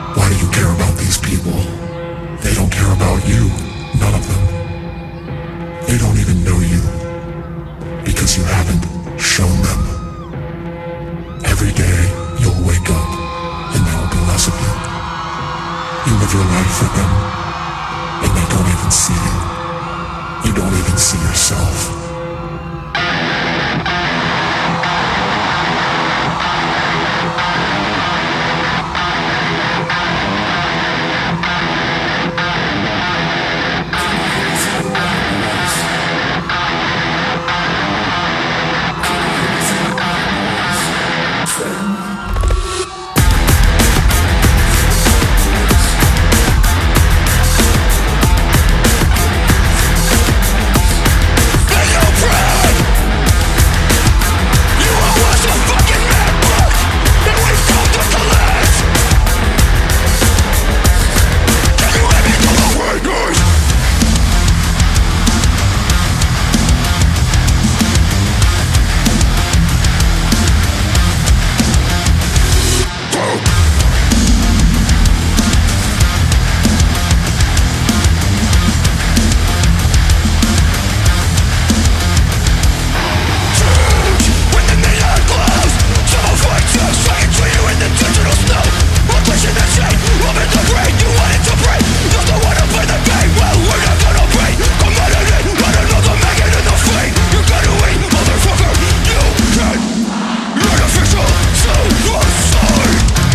Why do you care about these people? They don't care about you. None of them. They don't even know you. Because you haven't shown them. Every day, you'll wake up, and there will be less of you. You live your life for them, and they don't even see you. You don't even see yourself.